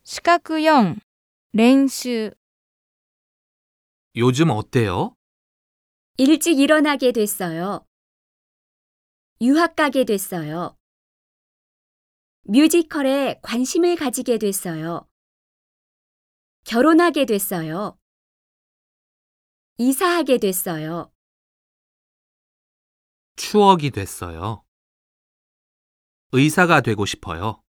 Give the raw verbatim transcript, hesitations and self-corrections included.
四角よん練習 요즘 어때요? 일찍 일어나게 됐어요. 유학 가게 됐어요. 뮤지컬에 관심을 가지게 됐어요. 결혼하게 됐어요. 이사하게 됐어요. 추억이 됐어요. 의사가 되고 싶어요.